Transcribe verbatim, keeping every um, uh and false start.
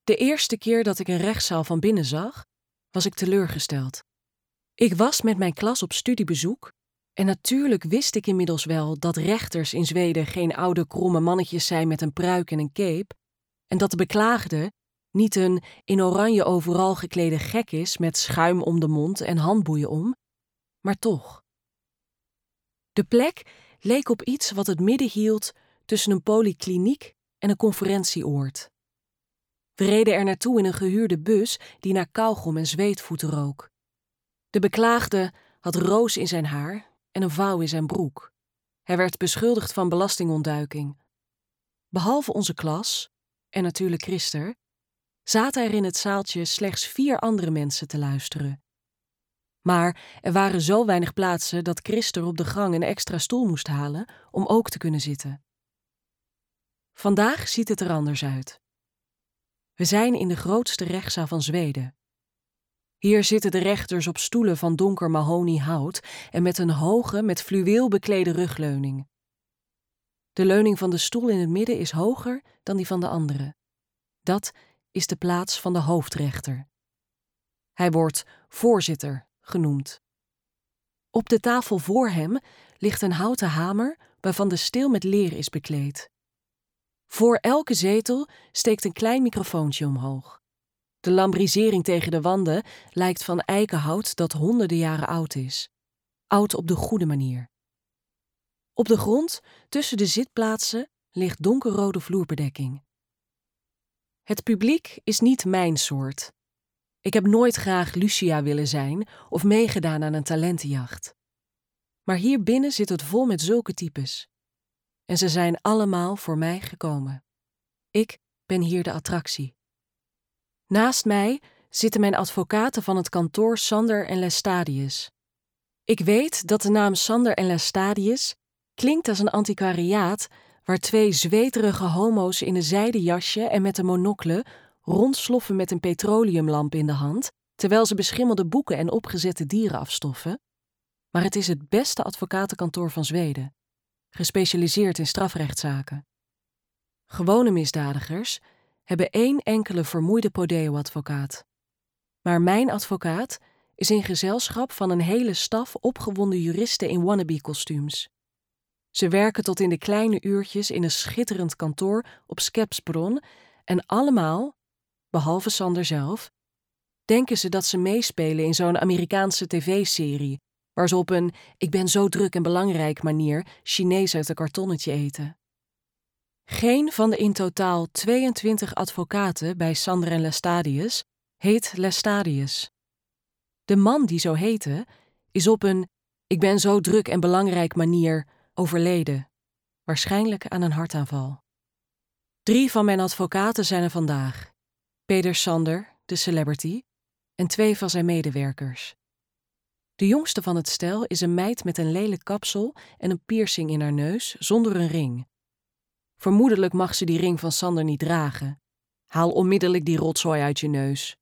De eerste keer dat ik een rechtszaal van binnen zag, was ik teleurgesteld. Ik was met mijn klas op studiebezoek en natuurlijk wist ik inmiddels wel dat rechters in Zweden geen oude kromme mannetjes zijn met een pruik en een cape en dat de beklaagde niet een in oranje overal geklede gek is met schuim om de mond en handboeien om, maar toch. De plek leek op iets wat het midden hield tussen een polykliniek en een conferentieoord. We reden er naartoe in een gehuurde bus die naar kauwgom en zweetvoeten rook. De beklaagde had roos in zijn haar en een vouw in zijn broek. Hij werd beschuldigd van belastingontduiking. Behalve onze klas, en natuurlijk Christer, zaten er in het zaaltje slechts vier andere mensen te luisteren. Maar er waren zo weinig plaatsen dat Christer op de gang een extra stoel moest halen om ook te kunnen zitten. Vandaag ziet het er anders uit. We zijn in de grootste rechtszaal van Zweden. Hier zitten de rechters op stoelen van donker mahoniehout en met een hoge, met fluweel beklede rugleuning. De leuning van de stoel in het midden is hoger dan die van de andere. Dat is de plaats van de hoofdrechter. Hij wordt voorzitter genoemd. Op de tafel voor hem ligt een houten hamer waarvan de steel met leer is bekleed. Voor elke zetel steekt een klein microfoontje omhoog. De lambrisering tegen de wanden lijkt van eikenhout dat honderden jaren oud is. Oud op de goede manier. Op de grond, tussen de zitplaatsen, ligt donkerrode vloerbedekking. Het publiek is niet mijn soort. Ik heb nooit graag Lucia willen zijn of meegedaan aan een talentenjacht. Maar hier binnen zit het vol met zulke types. En ze zijn allemaal voor mij gekomen. Ik ben hier de attractie. Naast mij zitten mijn advocaten van het kantoor Sander en Lestadius. Ik weet dat de naam Sander en Lestadius klinkt als een antiquariaat waar twee zweterige homo's in een zijden jasje en met een monocle rondsloffen met een petroleumlamp in de hand, terwijl ze beschimmelde boeken en opgezette dieren afstoffen. Maar het is het beste advocatenkantoor van Zweden, gespecialiseerd in strafrechtszaken. Gewone misdadigers hebben één enkele vermoeide Podeo-advocaat. Maar mijn advocaat is in gezelschap van een hele staf opgewonden juristen in wannabe-kostuums. Ze werken tot in de kleine uurtjes in een schitterend kantoor op Skepsbron en allemaal, behalve Sander zelf, denken ze dat ze meespelen in zo'n Amerikaanse tv-serie, waar ze op een ik ben zo druk en belangrijk manier Chinees uit een kartonnetje eten. Geen van de in totaal tweeëntwintig advocaten bij Sander en Lestadius heet Lestadius. De man die zo heette is op een ik ben zo druk en belangrijk manier overleden, waarschijnlijk aan een hartaanval. Drie van mijn advocaten zijn er vandaag. Peder Sander, de celebrity, en twee van zijn medewerkers. De jongste van het stel is een meid met een lelijk kapsel en een piercing in haar neus zonder een ring. Vermoedelijk mag ze die ring van Sander niet dragen. Haal onmiddellijk die rotzooi uit je neus.